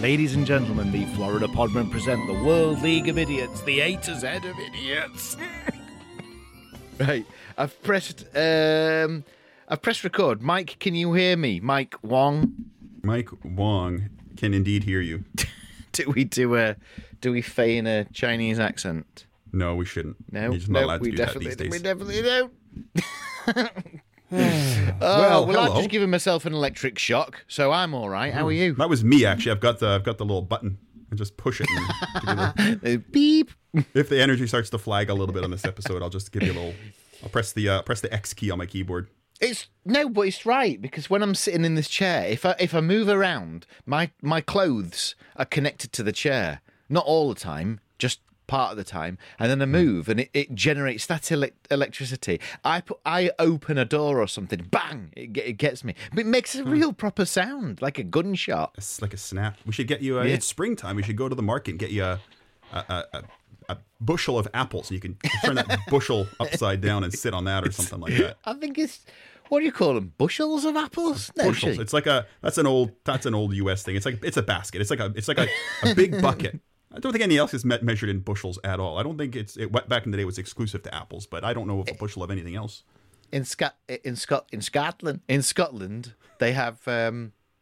Ladies and gentlemen, the Florida Podmen present the World League of Idiots, the A to Z of idiots. Right, I've pressed record. Mike, can you hear me? Mike Wong. Mike Wong can indeed hear you. Do we feign a Chinese accent? No, we shouldn't. No, You're just not allowed to do that these days. We definitely don't. Well, I've hello. just given myself an electric shock, so I'm all right. How are you? That was me, actually. I've got the little button. I just push it. And give you Beep. if the energy starts to flag a little bit on this episode, I'll just give you a little. I'll press the X key on my keyboard. But it's right, because when I'm sitting in this chair, if I move around, my clothes are connected to the chair. Not all the time, just part of the time, and then I move and it generates that electricity. I open a door or something, bang, it gets me. But it makes a real proper sound, like a gunshot. It's like a snap. We should get you. It's springtime. We should go to the market and get you a bushel of apples. You can turn that bushel upside down and sit on that or something like that. I think it's, what do you call them? Bushels of apples? No, Bushels. It's like that's an old US thing. It's a basket. It's like a big bucket. I don't think anything else is measured in bushels at all. I don't think back in the day it was exclusive to apples, but I don't know of a bushel of anything else. In Scotland, they have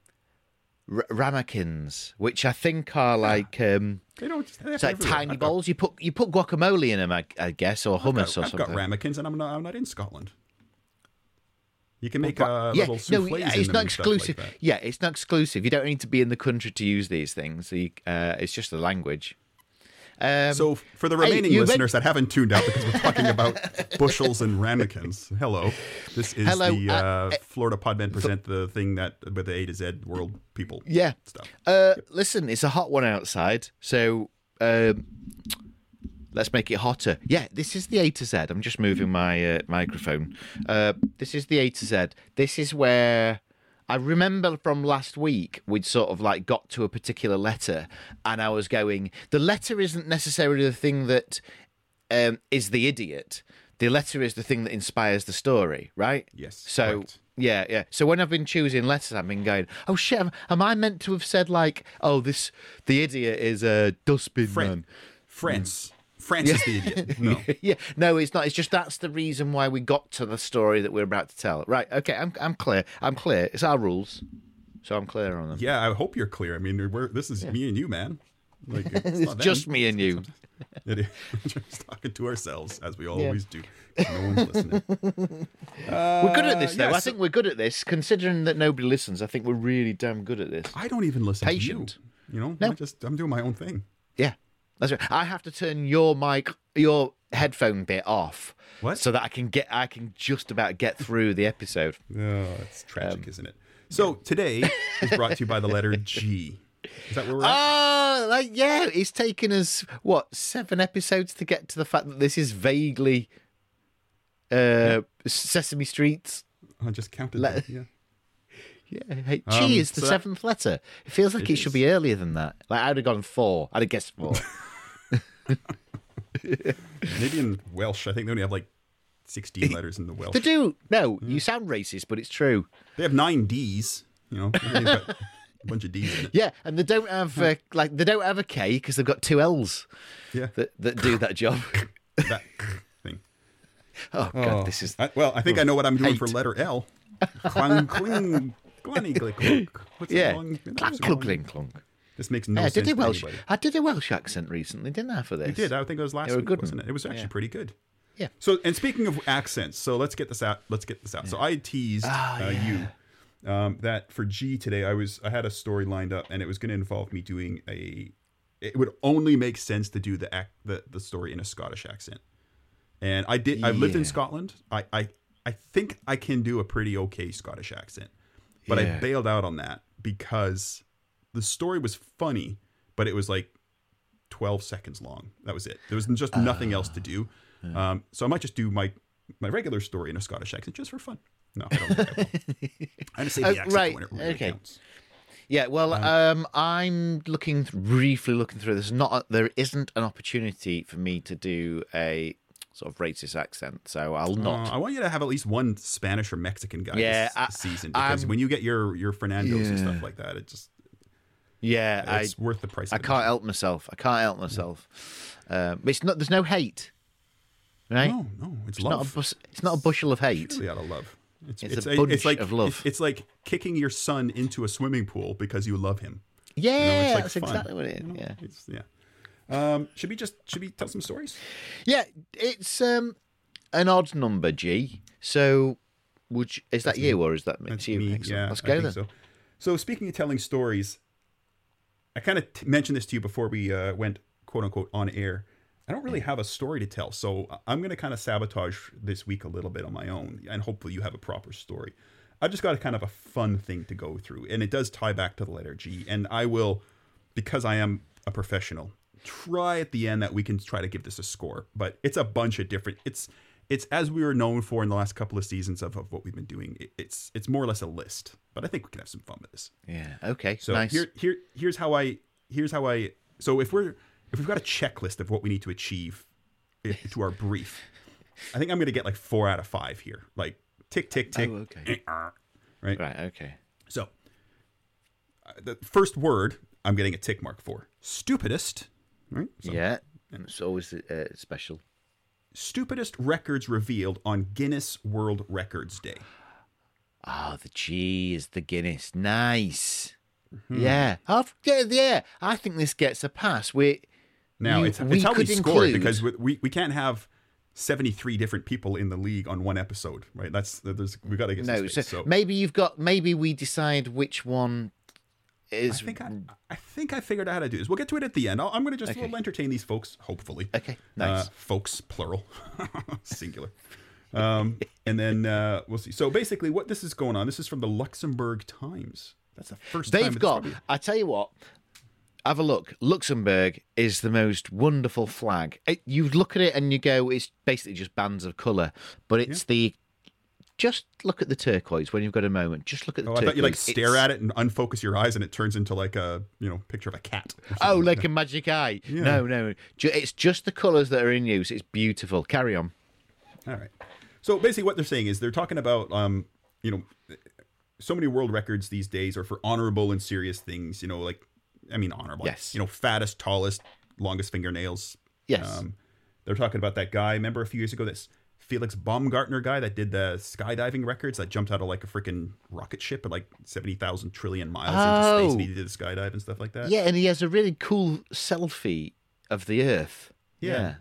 ramekins, which I think are like They don't. it's like tiny bowls. You put guacamole in them, I guess, or hummus or I've something. got ramekins, and I'm not in Scotland. You can make little soufflés it's in them not and stuff exclusive. like that. Yeah, it's not exclusive. You don't need to be in the country to use these things. It's just the language. So for the remaining listeners that haven't tuned out because we're talking about bushels and ramekins, hello. This is the Florida Podmen present the thing that with the A to Z world people stuff. Listen, it's a hot one outside, so let's make it hotter. Yeah, this is the A to Z. I'm just moving my microphone. This is the A to Z. This is where I remember from last week we'd sort of like got to a particular letter, and I was going, the letter isn't necessarily the thing that is the idiot. The letter is the thing that inspires the story, right? Yes. So correct. yeah. So when I've been choosing letters, I've been going, oh shit, am I meant to have said like, oh, the idiot is a dustbin man? France is the idiot. No. Yeah, no, it's not. It's just that's the reason why we got to the story that we're about to tell. Right? Okay, I'm clear. It's our rules, so I'm clear on them. Yeah, I hope you're clear. I mean, this is me and you, man. Like, It's just me and you. We're just talking to ourselves, as we always do. No one's listening. We're good at this, though. yeah, I think we're good at this, considering that nobody listens. I think we're really damn good at this. I don't even listen Patient. to you. You know, No. I'm doing my own thing. Yeah, that's right. I have to turn your headphone bit off, What? so that I can just about get through the episode. Oh, it's tragic, isn't it? So today is brought to you by the letter G. Is that where we're at? It's taken us 7 episodes to get to the fact that this is vaguely Sesame Street's. I just counted that, yeah. Yeah, hey, G is the so that- 7th letter. It feels like it should be earlier than that. Like I'd have gone 4. I'd have guessed 4. Maybe in Welsh, I think they only have like 16 letters in the Welsh. They do. No, you sound racist, but it's true. They have 9 Ds, you know. They've got a bunch of Ds in it. Yeah, and they don't have they don't have a K because they've got 2 L's. Yeah. That do that job. That thing. Oh god, this is. I think I know what I'm doing for letter L. Clang, cling, glanny, glick, clunk. What's Yeah, wrong? clunk, clunk, clink, clunk. This makes no Yeah, sense to Welsh. anybody. I did a Welsh accent recently, didn't I? For this, You did. I think it was last They were week, good wasn't one. it? It was actually Yeah. pretty good. Yeah. So, and speaking of accents, so let's get this out. So I teased you that for G today, I had a story lined up, and it was going to involve me doing it would only make sense to do the story in a Scottish accent. And I did. I've lived in Scotland. I think I can do a pretty okay Scottish accent, but I bailed out on that because the story was funny, but it was like 12 seconds long. That was it. There was just nothing else to do. So I might just do my regular story in a Scottish accent just for fun. No, I don't think I will. I just say the accent right. when it really Okay. counts. Yeah, well, I'm briefly looking through. There isn't an opportunity for me to do a sort of racist accent, so I'll not. I want you to have at least one Spanish or Mexican guy this season, because when you get your Fernandos and stuff like that, it just Yeah, It's worth the price. I can't help myself. It's not. There's no hate, right? No, it's love. It's not a bushel of hate. Really out of love. It's a bunch like, of love. It's like kicking your son into a swimming pool because you love him. Yeah, it's like that's fun. exactly what it is. Yeah. Should we tell some stories? Yeah, it's an odd number, G. So, is that you or is that me? That's you? me. Excellent. Yeah, Let's go then. So speaking of telling stories, I kind of mentioned this to you before we went quote unquote on air. I don't really have a story to tell, so I'm going to kind of sabotage this week a little bit on my own, and hopefully you have a proper story. I've just got a kind of a fun thing to go through, and it does tie back to the letter G, and I will, because I am a professional, try at the end that we can try to give this a score, but it's a bunch of different, it's as we were known for in the last couple of seasons of what we've been doing. It's more or less a list, but I think we can have some fun with this. Yeah. Okay. So nice. here's how I. So if we've got a checklist of what we need to achieve to our brief, I think I'm going to get like 4 out of 5 here. Like tick, tick, tick. Oh, okay. Right. Right. Okay. So the first word I'm getting a tick mark for. Stupidest. Right. So, yeah. It's always special. Stupidest records revealed on Guinness World Records Day. Oh, the G is the Guinness. Nice. Mm-hmm. Yeah. Yeah. I think this gets a pass. It's how we score it, because we can't have 73 different people in the league on one episode, right? We got to get some space, so maybe we decide which one is. I think I figured out how to do this. We'll get to it at the end. I'm going to just we'll entertain these folks, hopefully. Okay, nice. Folks, plural, singular. And then we'll see. So basically, what this is going on. This is from the Luxembourg Times. That's the first time they've got. I tell you what. Have a look. Luxembourg is the most wonderful flag. You look at it and you go, it's basically just bands of colour. But it's just look at the turquoise when you've got a moment. Just look at the turquoise. I thought you like stare at it and unfocus your eyes and it turns into like a picture of a cat. Oh, like a magic eye. Yeah. No. It's just the colours that are in use. It's beautiful. Carry on. All right. So basically what they're saying is they're talking about, so many world records these days are for honourable and serious things, honorable. Yes. Fattest, tallest, longest fingernails. Yes. They're talking about that guy. Remember a few years ago, this Felix Baumgartner guy that did the skydiving records that jumped out of like a freaking rocket ship at like 70,000 trillion miles into space, and he did the skydive and stuff like that. Yeah, and he has a really cool selfie of the Earth. Yeah.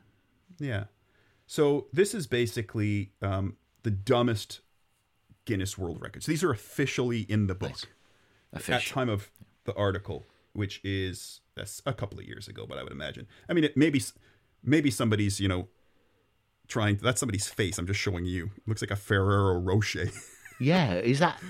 So this is basically the dumbest Guinness World Records. These are officially in the book at time of the article, which is a couple of years ago, but I would imagine. I mean, maybe somebody's trying. That's somebody's face. I'm just showing you. It looks like a Ferrero Rocher. Yeah, is that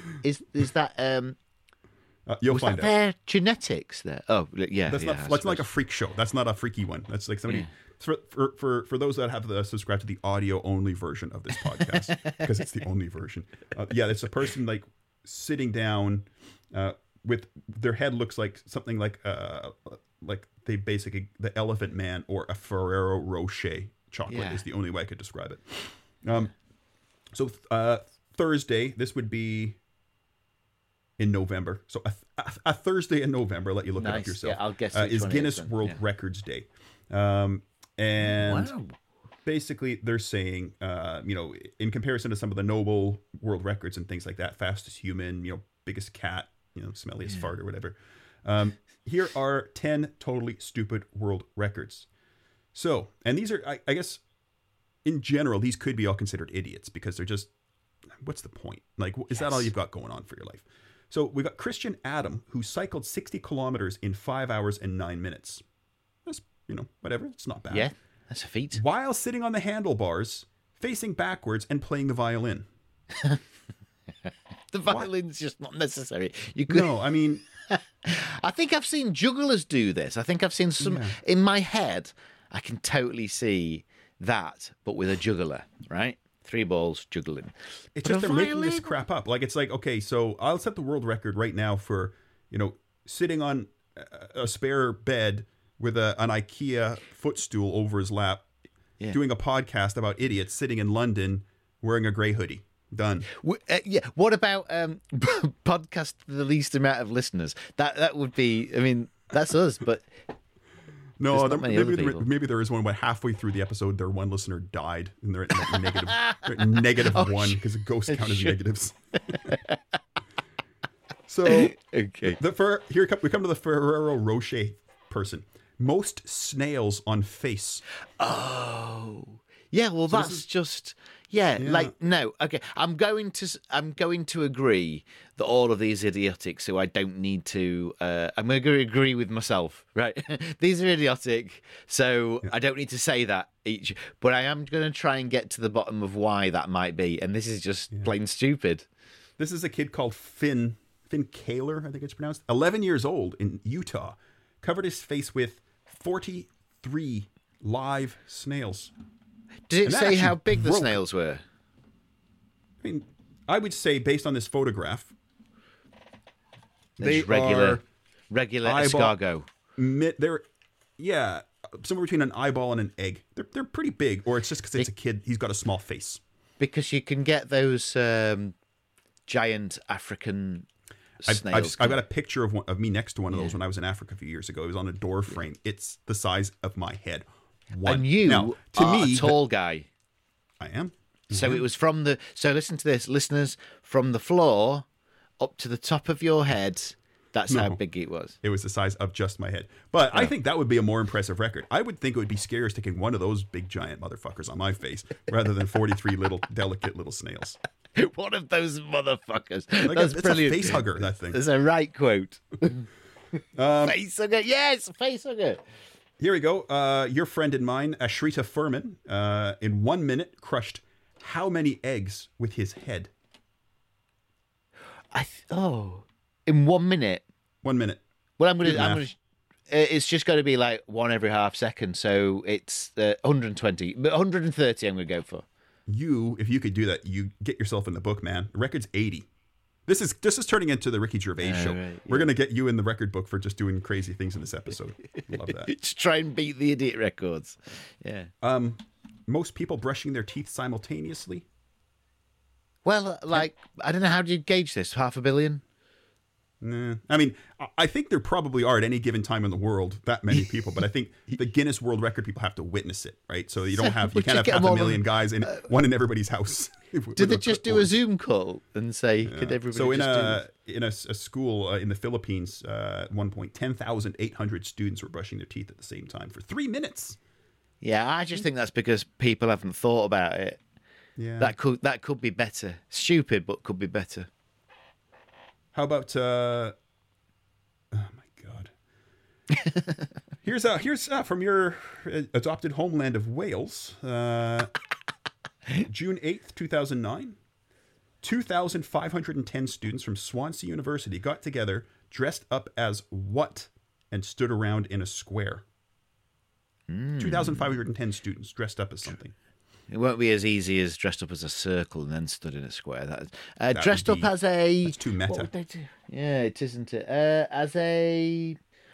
you'll find out. Their genetics there. Oh, yeah. That's not like a freak show. That's not a freaky one. That's like somebody. Yeah. For those that have subscribed to the audio only version of this podcast, because it's the only version. It's a person like sitting down with their head looks like something like they basically the Elephant Man or a Ferrero Rocher chocolate is the only way I could describe it. So Thursday, this would be in November. So a Thursday in November, let you look it up yourself. Yeah, I'll guess is Guinness World Records Day. And wow. Basically they're saying, in comparison to some of the Nobel world records and things like that, fastest human, biggest cat, smelliest fart or whatever. Here are 10 totally stupid world records. So, and these are, I guess, in general, these could be all considered idiots because they're just, what's the point? Like, is that all you've got going on for your life? So we got Christian Adam, who cycled 60 kilometers in 5 hours and 9 minutes. That's, whatever. It's not bad. Yeah, that's a feat. While sitting on the handlebars, facing backwards and playing the violin. The violin's just not necessary. No, I mean... I think I've seen jugglers do this. I think I've seen some... Yeah. In my head, I can totally see that, but with a juggler, right? 3 balls juggling. It's just they're making this crap up. Like, it's like, okay, so I'll set the world record right now for, sitting on a spare bed with an IKEA footstool over his lap, doing a podcast about idiots sitting in London wearing a grey hoodie. Done. Yeah. What about podcast with the least amount of listeners? That would be. I mean, that's us. But No, not many other people. maybe there is one. But halfway through the episode, their one listener died, and they're at like negative, they're at negative one because the ghosts count as negatives. So okay. We come to the Ferrero Rocher person. Most snails on face. Oh, yeah. Well, that's just like no. Okay, I'm going to agree that all of these idiotics who I don't need to. I'm going to agree with myself. Right, these are idiotic, so I don't need to say that each. But I am going to try and get to the bottom of why that might be, and this is just plain stupid. This is a kid called Finn Kaler, I think it's pronounced. 11 years old in Utah, covered his face with 43 live snails. Did it say how big the snails were? I mean, I would say based on this photograph, they regular escargot. They're somewhere between an eyeball and an egg. They're pretty big, or it's just because it's a kid. He's got a small face. Because you can get those giant African snails. I've got a picture of me next to one of those when I was in Africa a few years ago. It was on a door frame. It's the size of my head. And you are a tall guy. I am. So it was so listen to this, listeners, from the floor up to the top of your head. That's how big it was. It was the size of just my head. But I think that would be a more impressive record. I would think it would be scarier sticking one of those big giant motherfuckers on my face rather than 43 little delicate little snails. One of those motherfuckers. That's brilliant. A face hugger, that thing. That's a right quote. Face hugger. Yes, face hugger. Here we go. Your friend and mine, Ashrita Furman, in 1 minute crushed how many eggs with his head? In 1 minute. 1 minute. Well, it's just going to be like one every half second. So it's 120, but 130 I'm going to go for. If you could do that, you get yourself in the book, man. The record's 80. This is turning into the Ricky Gervais show. Right, We're going to get you in the record book for just doing crazy things in this episode. Love that. Just try and beat the idiot records. Yeah. Most people brushing their teeth simultaneously. Well, I don't know, how do you gauge this? 500 million? Nah. I mean, I think there probably are at any given time in the world that many people, but I think the Guinness World Record people have to witness it, right? So you can't have 500,000 guys in one in everybody's house. Did they just do a Zoom call and say, could everybody so in a school in the Philippines, at one point, 10,800 students were brushing their teeth at the same time for 3 minutes. Yeah, I just think that's because people haven't thought about it. Yeah, that could be better. Stupid, but could be better. How about oh my God. Here's from your adopted homeland of Wales. June 8th, 2009. 2,510 students from Swansea University got together, dressed up as what, and stood around in a square. 2,510 students dressed up as something. It won't be as easy as dressed up as a circle and then stood in a square. Dressed up as a... That's too meta. What would they do? Yeah, it isn't it. As a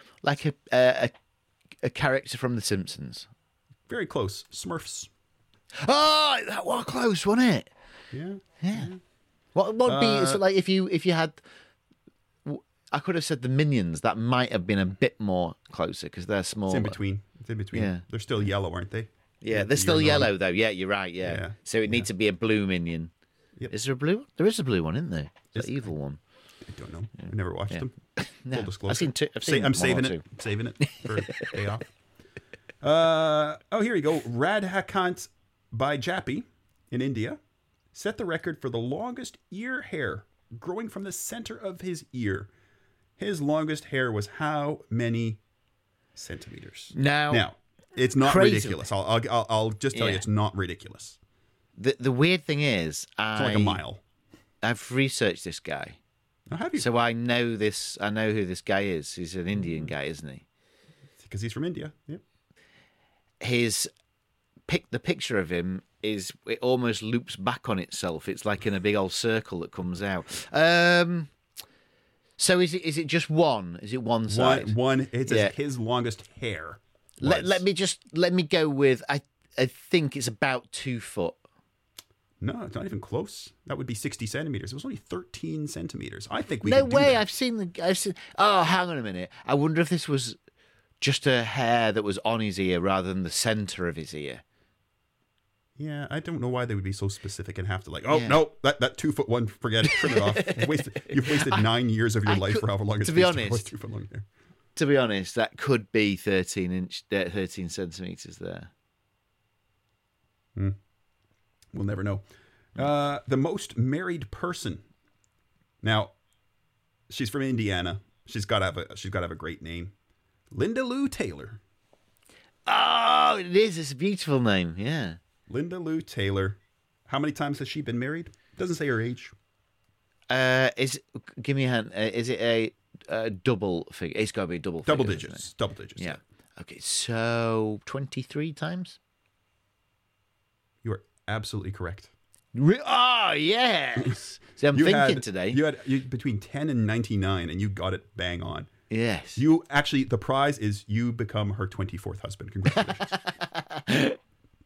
character from The Simpsons. Very close. Smurfs. Oh, that was close, wasn't it? Yeah. What would be... So like if you had... I could have said the Minions. That might have been a bit more closer because they're smaller. It's in between. Yeah. They're still yellow, aren't they? Yeah, they're still yellow, though. Yeah, you're right, yeah. So it needs to be a blue minion. Yep. Is there a blue one? There is a blue one, isn't there? It's the evil one. I don't know. I've never watched them. No, Full disclosure. I've seen two. I'm saving it. Saving it for day off. Here you go. Radhakant Baijapi in India set the record for the longest ear hair growing from the center of his ear. His longest hair was how many centimeters? Now it's not crazy. Ridiculous. I'll just tell you, it's not ridiculous. The weird thing is, it's like a mile. I've researched this guy. Oh, have you? So I know this. I know who this guy is. He's an Indian guy, isn't he? Because he's from India. Yep. The picture of him it almost loops back on itself. It's like in a big old circle that comes out. So is it just one? Is it one side? One. It's his longest hair. Let me go with I think it's about 2 foot. No, it's not even close. That would be 60 centimeters. It was only 13 centimeters. I think we No could do way. that. I've seen. Oh, hang on a minute. I wonder if this was just a hair that was on his ear rather than the center of his ear. Yeah, I don't know why they would be so specific and have to oh, Yeah. no, that 2'1", forget it, trim it off. You've wasted 9 years of your life for however long it's to be takes honest, 2 foot long hair. To be honest, that could be 13 centimeters there. We'll never know. The most married person. Now, she's from Indiana. She's got to have a great name. Linda Lou Taylor. Oh, it is. It's a beautiful name. Yeah. Linda Lou Taylor. How many times has she been married? Doesn't say her age. Give me a hand. Is it a double figure? It's got to be a double figure. Double digits. Yeah. Okay, so 23 times? You are absolutely correct. Oh, yes. See, I'm thinking today. You had between 10 and 99, and you got it bang on. Yes. You actually, the prize is you become her 24th husband. Congratulations.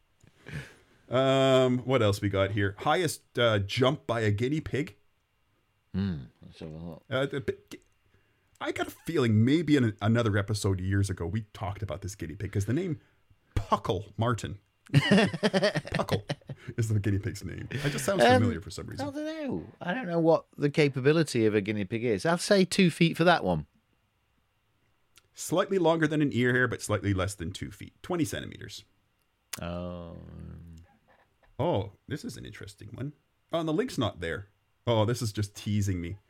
What else we got here? Highest jump by a guinea pig. Let's have a look. I got a feeling maybe in another episode years ago we talked about this guinea pig because the name Puckle Martin. Puckle is the guinea pig's name. It just sounds familiar for some reason. I don't know. I don't know what the capability of a guinea pig is. I'll say 2 feet for that one. Slightly longer than an ear hair, but slightly less than 2 feet. 20 centimeters. Oh, this is an interesting one. Oh, and the link's not there. Oh, this is just teasing me.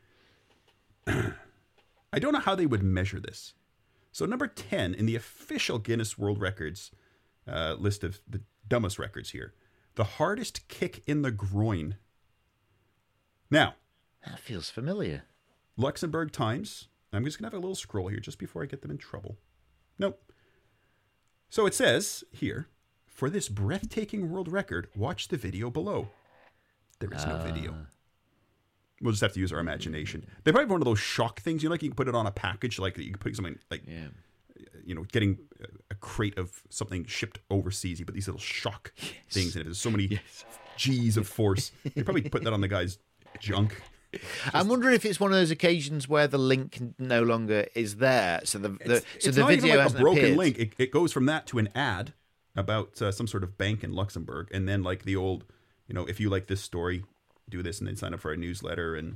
I don't know how they would measure this. So number 10 in the official Guinness World Records list of the dumbest records here. The hardest kick in the groin. Now, that feels familiar. Luxembourg Times. I'm just going to have a little scroll here just before I get them in trouble. Nope. So it says here, for this breathtaking world record, watch the video below. There is no video. We'll just have to use our imagination. They probably have one of those shock things, you know, like you can put it on a package, like you can put something like, you know, getting a crate of something shipped overseas. You put these little shock things in it. There's so many G's of force. They probably put that on the guy's junk. I'm wondering if it's one of those occasions where the link no longer is there, so the it's the not video even like hasn't a broken appeared. link. It goes from that to an ad about some sort of bank in Luxembourg, and then like the old, you know, if you like this story, do this, and then sign up for our newsletter. And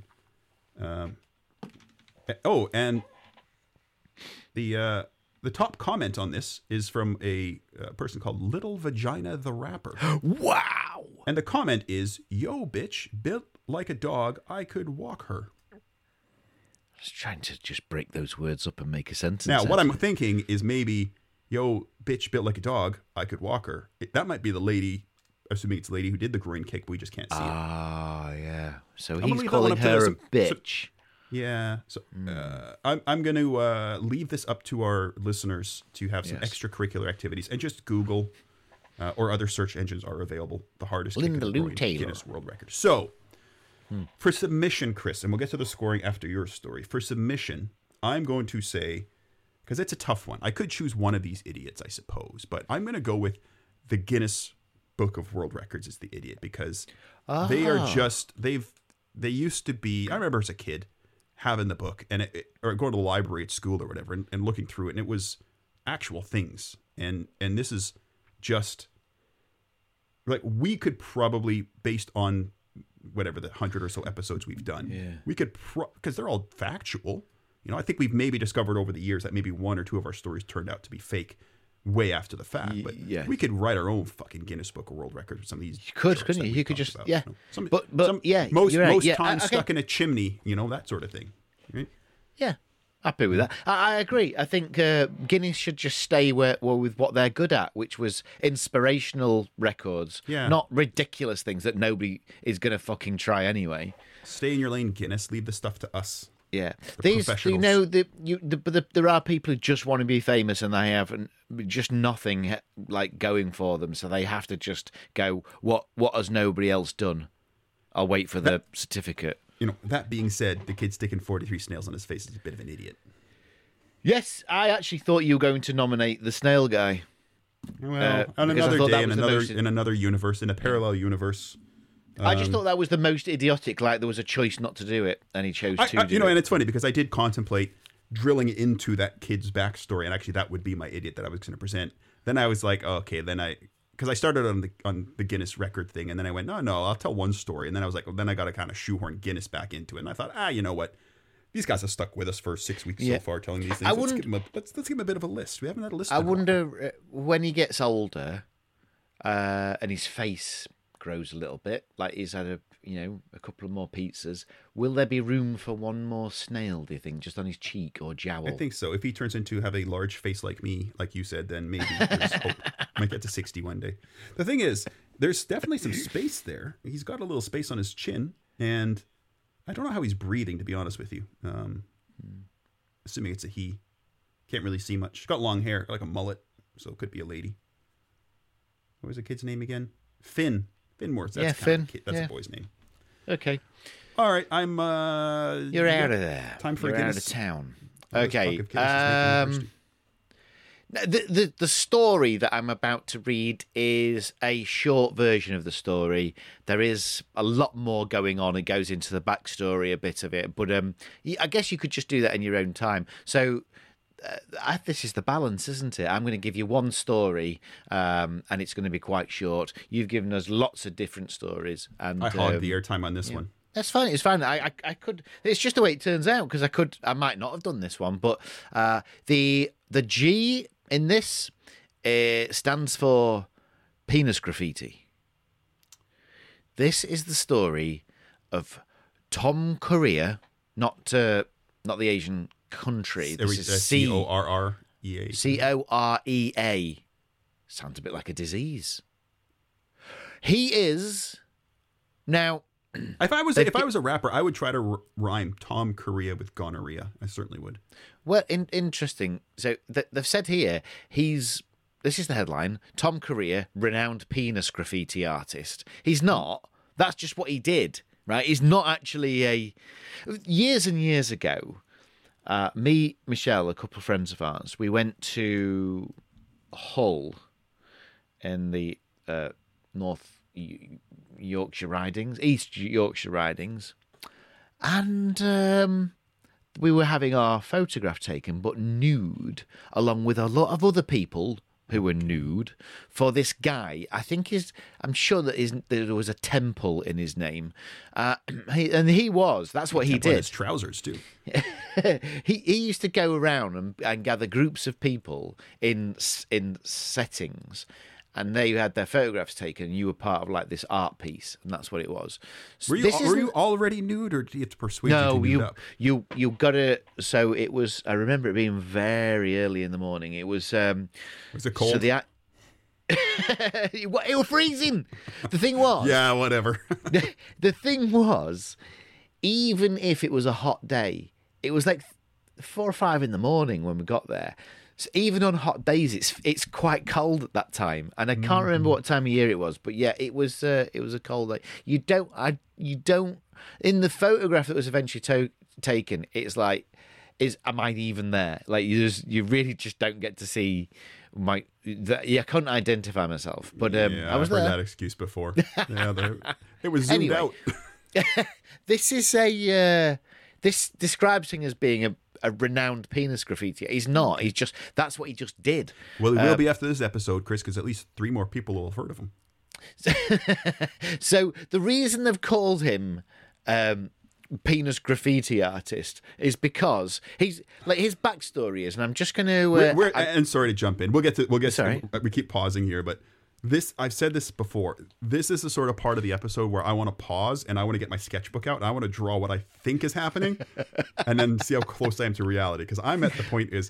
and the top comment on this is from a person called Little Vagina the Rapper. Wow! And the comment is, "Yo, bitch, built like a dog, I could walk her." I was trying to just break those words up and make a sentence. Now, out what of I'm it. thinking is maybe, "Yo, bitch, built like a dog, I could walk her." That might be the lady, assuming it's the lady who did the groin kick, but we just can't see it. Ah, yeah. So gonna he's leave that one calling up to her a some- bitch. Yeah. So I'm going to leave this up to our listeners to have some Yes. extracurricular activities and just Google or other search engines are available. The hardest kick in Linda the Lou groin, Taylor. Guinness World Record. So for submission, Chris, and we'll get to the scoring after your story. For submission, I'm going to say, because it's a tough one. I could choose one of these idiots, I suppose, but I'm going to go with the Guinness Book of World Records is the idiot because they are just they used to be. I remember as a kid having the book and or going to the library at school or whatever and looking through it, and it was actual things. And this is just like we could probably, based on whatever the 100 or so episodes we've done, we could because they're all factual. You know, I think we've maybe discovered over the years that maybe one or two of our stories turned out to be fake way after the fact. But we could write our own fucking Guinness Book of World Records with some of these. You could, jokes couldn't that you? we You could talked just about, yeah. you know. But you're right. Most Yeah, times okay. stuck in a chimney, you know, that sort of thing. Right? Yeah, happy with that. I agree. I think Guinness should just stay with what they're good at, which was inspirational records, not ridiculous things that nobody is going to fucking try anyway. Stay in your lane, Guinness. Leave the stuff to us. Yeah, professionals. there are people who just want to be famous and they have just nothing like going for them, so they have to just go, what has nobody else done? I'll wait for the certificate. You know, that being said, the kid sticking 43 snails on his face is a bit of an idiot. Yes, I actually thought you were going to nominate the snail guy. Well, on because I another thought day, that was the most- in another universe, in a parallel universe, I just thought that was the most idiotic. Like there was a choice not to do it, and he chose to. You know, and it's funny because I did contemplate drilling into that kid's backstory, and actually that would be my idiot that I was going to present. Then I was like, oh, okay, because I started on the Guinness record thing, and then I went, no, I'll tell one story, and then I was like, well, then I got to kind of shoehorn Guinness back into it, and I thought, you know what, these guys have stuck with us for 6 weeks so far, telling these things. Let's give them a bit of a list. We haven't had a list. I wonder when he gets older, and his face grows a little bit, like he's had a couple of more pizzas. Will there be room for one more snail, do you think, just on his cheek or jowl? I think so. If he turns into have a large face like me, like you said, then maybe there's hope. Might get to 60 one day. The thing is, there's definitely some space there. He's got a little space on his chin, and I don't know how he's breathing, to be honest with you. Assuming it's a he. Can't really see much. He's got long hair, like a mullet, so it could be a lady. What was the kid's name again? Finn. Finn Morse. That's Finn. That's a boy's name. Okay. All right, I'm. You're out of there. Time for You're a out Guinness. of town. Let's Okay. talk of Guinness. The story that I'm about to read is a short version of the story. There is a lot more going on. It goes into the backstory, a bit of it, but I guess you could just do that in your own time. So. This is the balance, isn't it? I'm going to give you one story, and it's going to be quite short. You've given us lots of different stories, and I hogged the airtime on this one. That's fine. It's fine. I could. It's just the way it turns out because I might not have done this one, but the G in this stands for penis graffiti. This is the story of Tom Correa, not the Asian country. This is Correa. Corea. Sounds a bit like a disease. He is now. If I was a rapper, I would try to rhyme Tom Correa with gonorrhea. I certainly would. Well, interesting. So they've said here this is the headline: Tom Correa, renowned penis graffiti artist. He's not. That's just what he did, right? He's not actually years and years ago. Me, Michelle, a couple of friends of ours, we went to Hull in the North Yorkshire Ridings, East Yorkshire Ridings, and we were having our photograph taken, but nude, along with a lot of other people who were nude, for this guy. I'm sure that there was a temple in his name, that's what he did. His trousers too. he used to go around and gather groups of people in settings, and they had their photographs taken. And you were part of like this art piece, and that's what it was. So were you already nude, or did you have to persuade you to nude up? you got to. So it was. I remember it being very early in the morning. It was. Was it cold? So it was freezing. The thing was. Yeah, whatever. The thing was, even if it was a hot day, it was like 4 or 5 in the morning when we got there. So even on hot days, it's quite cold at that time, and I can't remember what time of year it was, but yeah, it was a cold day. You don't in the photograph that was eventually taken. It's like, am I even there? Like you really just don't get to see I couldn't identify myself, but I was I've heard there. that excuse before. It was zoomed out. This is this describes him as being a renowned penis graffiti. He's not. That's what he just did. Well, it will be after this episode, Chris, because at least 3 more people will have heard of him. So the reason they've called him penis graffiti artist is because he's like, his backstory is, and I'm just going to. And sorry to jump in. We'll get. Sorry. We keep pausing here, but I've said this before. This is the sort of part of the episode where I want to pause and I want to get my sketchbook out and I want to draw what I think is happening, and then see how close I am to reality. Because I'm at the point is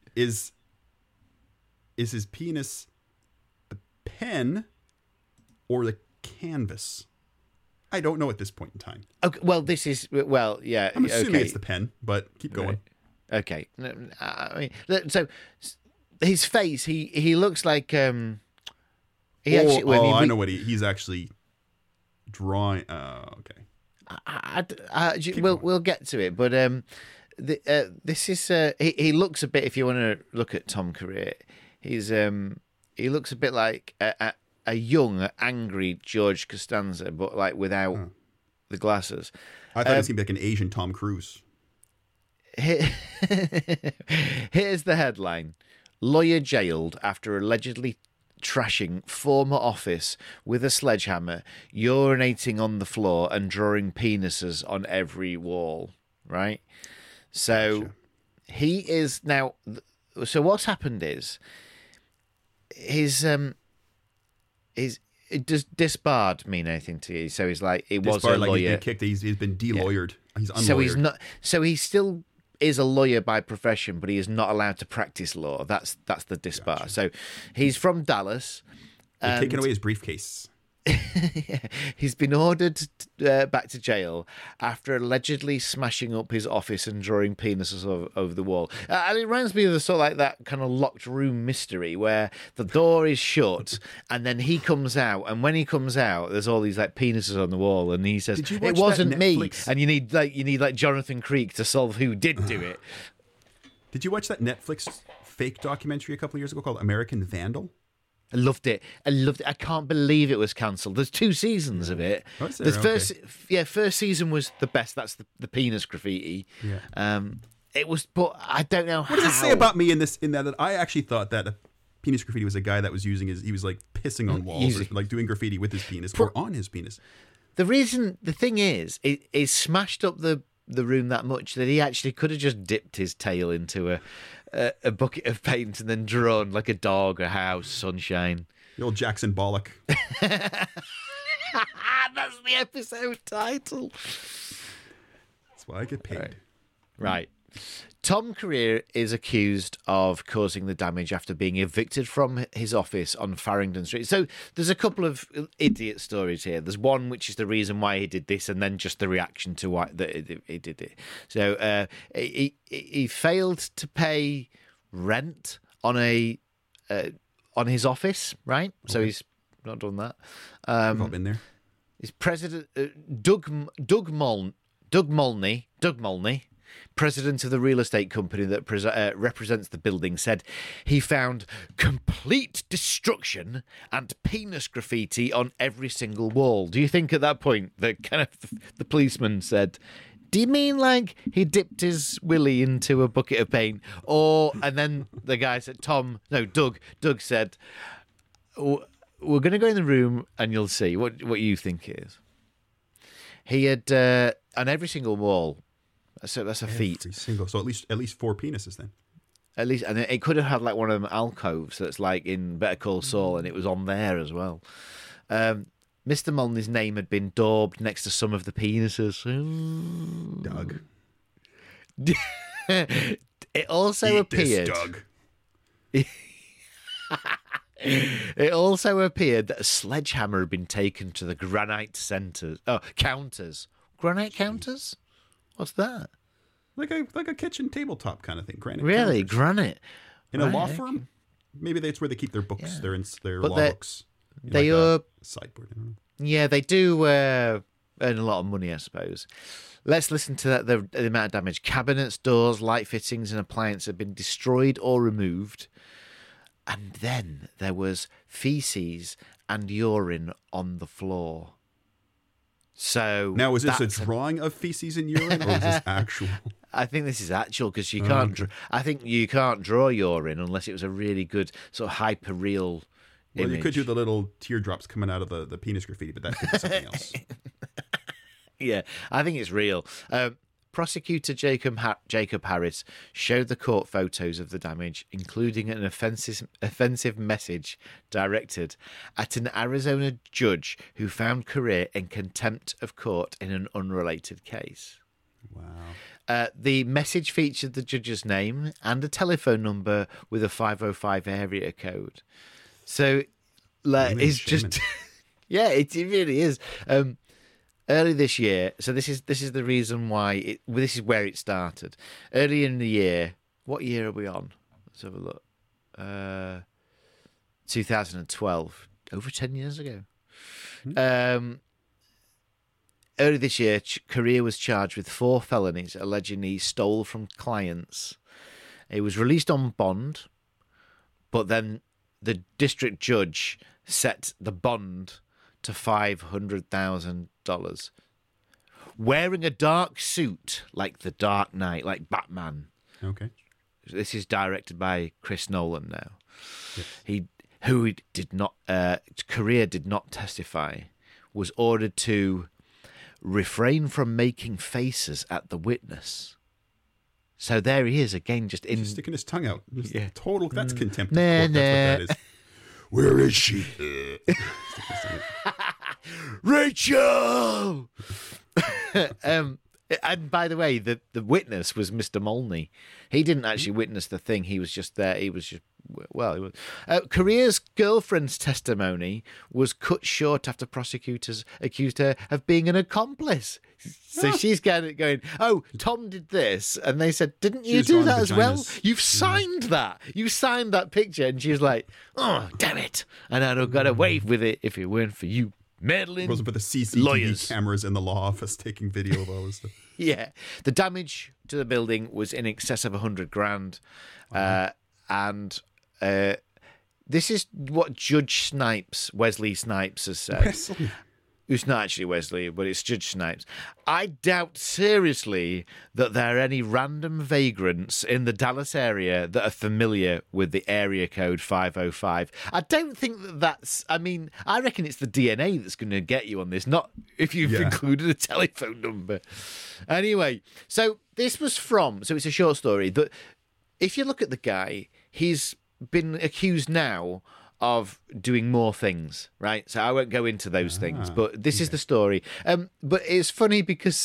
his penis the pen or the canvas? I don't know at this point in time. Okay, yeah. I'm assuming it's the pen, but keep going. Right. Okay. I mean, so his face, he looks like I know what he's actually drawing. Okay. We'll get to it, but this is he looks a bit. If you want to look at Tom Correa, he looks a bit like a young, angry George Costanza, but like without the glasses. I thought it seemed like an Asian Tom Cruise. Here's the headline: Lawyer jailed after allegedly trashing former office with a sledgehammer, urinating on the floor, and drawing penises on every wall. Right? So Gotcha. he is now. So what's happened is does disbarred mean anything to you? So he's like, it was a Disbarred, like he's lawyer. been kicked. He's been delawyered. He's unlawyered. So he's not. So he still is a lawyer by profession, but he is not allowed to practice law. That's the disbar. Gotcha. So he's from Dallas. They've taken away his briefcase. He's been ordered back to jail after allegedly smashing up his office and drawing penises over the wall. And it reminds me of the sort of like that kind of locked room mystery where the door is shut and then he comes out, and when he comes out, there's all these like penises on the wall, and he says, Did you watch "It wasn't that me." Netflix- And you need like Jonathan Creek to solve who did do it. Did you watch that Netflix fake documentary a couple of years ago called American Vandal? I loved it. I can't believe it was cancelled. There's 2 seasons of it. Was there? The first season was the best. That's the penis graffiti. Yeah. It was, but I don't know What does it say about me in that I actually thought that a penis graffiti was a guy that was using he was like pissing on walls, or like doing graffiti with his penis or on his penis. The thing is, it smashed up the room that much that he actually could have just dipped his tail into a bucket of paint and then drawn like a dog, a house, sunshine. The old Jackson Bollock. That's the episode title. That's why I get paid. Right. Tom Career is accused of causing the damage after being evicted from his office on Farringdon Street. So there's a couple of idiot stories here. There's one which is the reason why he did this, and then just the reaction to why he did it. So he failed to pay rent on his office, right? Okay. So he's not done that. We've all been there. His president, Doug Molney, president of the real estate company that represents the building, said he found complete destruction and penis graffiti on every single wall. Do you think at that point the policeman said, "Do you mean like he dipped his willy into a bucket of paint?" And then the guy said, Doug said, "We're going to go in the room and you'll see what you think it is." He had on every single wall. So that's a feat. Every single. So at least 4 penises then. At least, and it could have had like one of them alcoves that's like in Better Call Saul, and it was on there as well. Mr. Molney's name had been daubed next to some of the penises. Doug. It also appeared. This, Doug. It also appeared that a sledgehammer had been taken to the granite counters. Granite counters? What's that? Like a kitchen tabletop kind of thing. Granite. Really? Counters. Granite? In a law firm? Maybe that's where they keep their books. Yeah. Their But law books. They a sideboard. I don't know. Yeah, they do earn a lot of money, I suppose. Let's listen to the amount of damage. Cabinets, doors, light fittings, and appliances have been destroyed or removed. And then there was feces and urine on the floor. So now, is this a drawing of feces and urine, or is this actual? I think this is actual because you can't. I think you can't draw urine unless it was a really good sort of hyper real. Well, image. you could do the little teardrops coming out of the penis graffiti, but that could be something else. Yeah, I think it's real. Prosecutor Jacob Harris showed the court photos of the damage, including an offensive message directed at an Arizona judge who found Career in contempt of court in an unrelated case. Wow. The message featured the judge's name and a telephone number with a 505 area code. So, it's just, yeah, it really is. Early this year, so this is the reason why this is where it started. Early in the year, what year are we on? Let's have a look. 2012, over 10 years ago. Early this year, Career was charged with 4 felonies, alleging he stole from clients. He was released on bond, but then the district judge set the bond to $500,000. Wearing a dark suit like the Dark Knight, like Batman. Okay. This is directed by Chris Nolan now. Yes. Who did not, Correa did not testify, was ordered to refrain from making faces at the witness. So there he is again, just sticking his tongue out. Just Yeah. Total. That's contempt. Nah, That's what that is. Where is she? Rachel. And by the way, the witness was Mr. Molney. He didn't actually witness the thing. He was just there. He was just, well, he was. Correa's girlfriend's testimony was cut short after prosecutors accused her of being an accomplice. So she's going, oh, Tom did this. And they said, didn't you do that as well? You've signed that. You signed that picture. And she was like, oh, damn it. And I'd have got away with it if it weren't for you meddling Wasn't for the CCTV lawyers. cameras in the law office taking video of all this stuff. Yeah, the damage to the building was in excess of $100,000, and this is what Judge Snipes, Wesley Snipes, has said. Wesley. It's not actually Wesley, but it's Judge Snipes. I doubt seriously that there are any random vagrants in the Dallas area that are familiar with the area code 505. I don't think that's... I mean, I reckon it's the DNA that's going to get you on this, not if you've included a telephone number. Anyway, so this was from... So it's a short story that if you look at the guy, he's been accused now of doing more things, right? So I won't go into those things, but this is the story. But it's funny because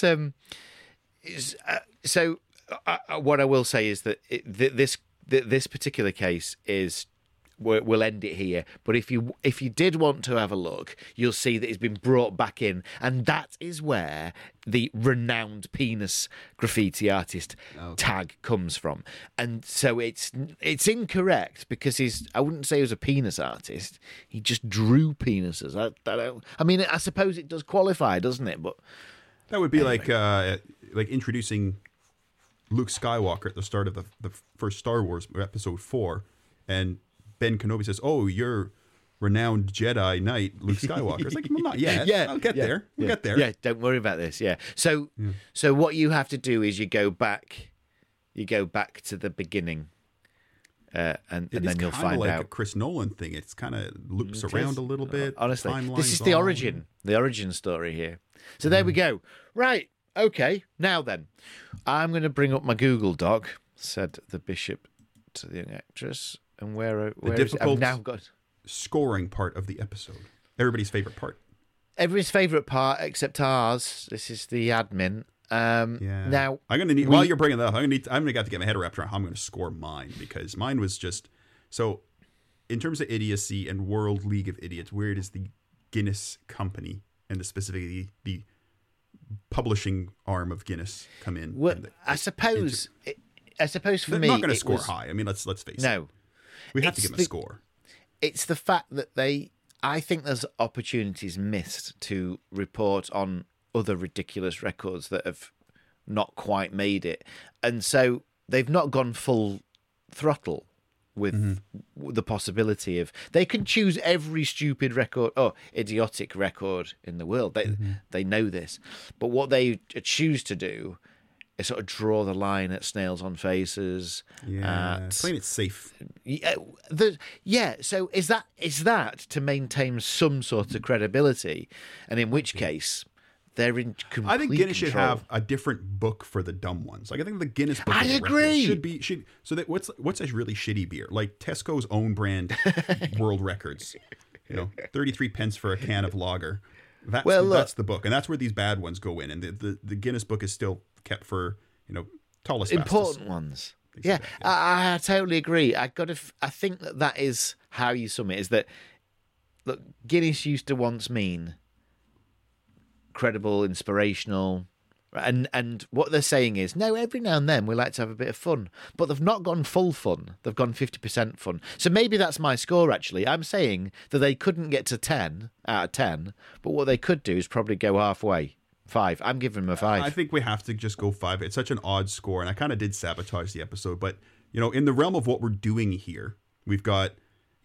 what I will say is that this particular case is. We'll end it here. But if you did want to have a look, you'll see that it's been brought back in, and that is where the renowned penis graffiti artist tag comes from. And so it's incorrect because I wouldn't say he was a penis artist. He just drew penises. I mean, I suppose it does qualify, doesn't it? But that would be anyway. like introducing Luke Skywalker at the start of the first Star Wars episode 4, and Ben Kenobi says, "Oh, you're renowned Jedi Knight, Luke Skywalker." It's like, well, not yet. I'll get there. We'll get there. Yeah, don't worry about this. Yeah. So what you have to do is you go back to the beginning, and then you'll find like out. A Chris Nolan thing. It's kind of loops around a little bit. Honestly, this is Timelines the all- origin story here. So there we go. Right. Okay. Now then, I'm going to bring up my Google Doc," said the bishop to the young actress. And where is it? difficult- I've now got Scoring part of the episode. Everybody's favorite part. everybody's favourite part except ours. This is the admin. Now I'm gonna need while you're bringing that up. I'm gonna have to get my head wrapped around how I'm gonna score mine, because mine was just so. In terms of idiocy and World League of Idiots, where does the Guinness Company and specifically the publishing arm of Guinness come in? well, I suppose for They're me, not going to it score was- high. I mean, let's face it. No, We have to it's give them a score. it's the fact that I think there's opportunities missed to report on other ridiculous records that have not quite made it. And so they've not gone full throttle with the possibility of... They can choose every stupid record or idiotic record in the world. They know this. But what they choose to do is sort of draw the line at Snails on Faces. Yeah, playing it safe. So is that to maintain some sort of credibility, and in which case they're in complete I think Guinness should control. have a different book for the dumb ones. Like I think the Guinness book I of records agree. should so that what's a really shitty beer, like Tesco's own brand world records. 33 pence for a can of lager. That's the book, and that's where these bad ones go in. And the Guinness book is still kept for tallest, important fastest. ones. Yeah, I totally agree. I think that is how you sum it. Is that look, Guinness used to once mean credible, inspirational, and what they're saying is no. Every now and then we like to have a bit of fun, but they've not gone full fun. They've gone 50% fun. So maybe that's my score. Actually, I'm saying that they couldn't get to 10 out of 10, but what they could do is probably go halfway. 5. I'm giving them a 5. I think we have to just go 5. It's such an odd score, and I kind of did sabotage the episode. But in the realm of what we're doing here, we've got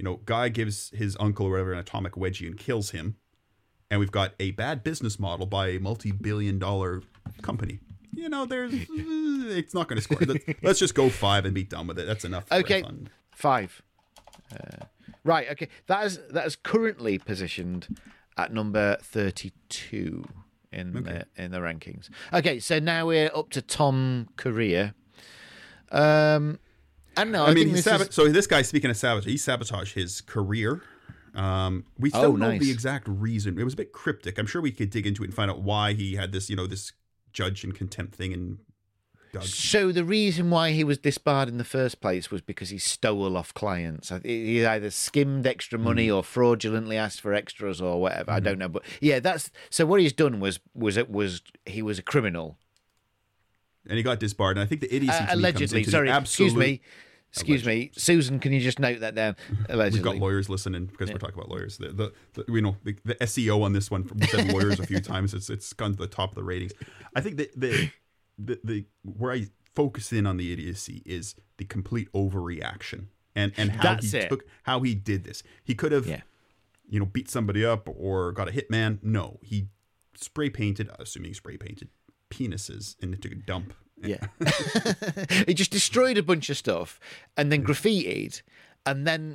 Guy gives his uncle or whatever an atomic wedgie and kills him, and we've got a bad business model by a multi-billion-dollar company. It's not going to score. Let's just go 5 and be done with it. That's enough. Okay, 5. Right. Okay, that is currently positioned at number 32 in the rankings. Okay, so now we're up to Tom Career. I don't know. So this guy, speaking of sabotage, he sabotaged his career. We don't know the exact reason. It was a bit cryptic. I'm sure we could dig into it and find out why he had this, this judge and contempt thing and Doug. So the reason why he was disbarred in the first place was because he stole off clients. He either skimmed extra money or fraudulently asked for extras or whatever. I don't know, but yeah, so what he's done was he was a criminal, and he got disbarred. And I think the idiocy allegedly. Sorry, excuse me, Susan. Can you just note that down? Allegedly, we've got lawyers listening because we're talking about lawyers. The SEO on this one, we said lawyers a few times. It's gone to the top of the ratings. I think that the where I focus in on the idiocy is the complete overreaction and how he did this. He could have beat somebody up or got a hitman. No, he spray painted penises and took a dump. Yeah. He just destroyed a bunch of stuff and then graffitied and then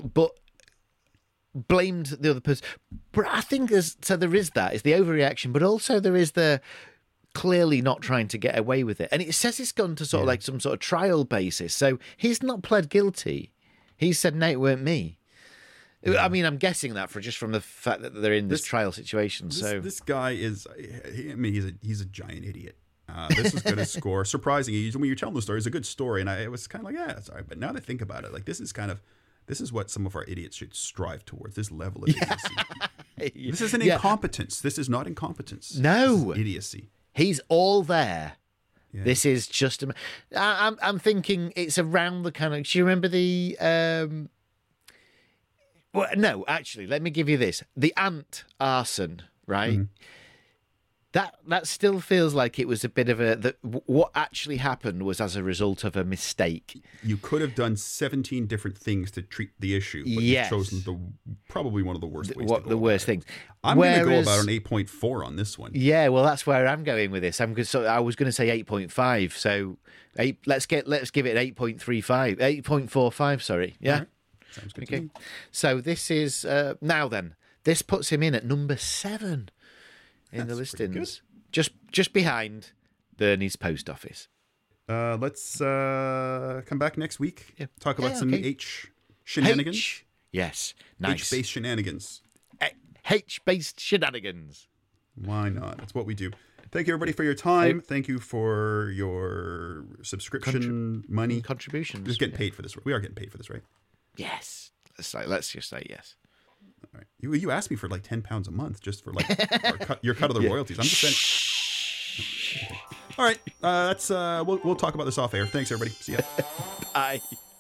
blamed the other person. But I think there is that. It's the overreaction, but also there is the clearly not trying to get away with it. And it says it's gone to sort of like some sort of trial basis. So he's not pled guilty. He said, no, it weren't me. Yeah. I mean, I'm guessing that from the fact that they're in this trial situation. This guy is, he's a giant idiot. This is going to score. Surprisingly, when you're telling the story, it's a good story. And it was kind of like, yeah, it's all right. But now that I think about it, like this is what some of our idiots should strive towards, this level of idiocy. This isn't incompetence. This is not incompetence. No. This is idiocy. He's all there. Yeah. This is just... I'm thinking it's around the kind of... Do you remember the... Well, no, actually, let me give you this. The ant arson, right? Mm. That still feels like it was a bit of what actually happened was as a result of a mistake. You could have done 17 different things to treat the issue, but you've chosen probably one of the worst ways to go. The worst things. I'm going to go about an 8.4 on this one. Yeah, well, that's where I'm going with this. I was going to say 8.5, so let's give it 8.35, 8.45. Sorry, yeah. Right. Sounds good to me. So this is now then. This puts him in at number 7. In the listings, just behind Bernie's post office. Let's come back next week. Yeah. Talk about some H shenanigans. Yes, nice. H-based shenanigans. H-based shenanigans. Why not? That's what we do. Thank you, everybody, for your time. Thank you for your subscription money contributions. We're getting paid for this. We are getting paid for this, right? Yes. Let's just say yes. All right. You asked me for like £10 a month just for like your cut of the royalties. I'm just saying. All right. That's we'll talk about this off air. Thanks, everybody. See ya. Bye.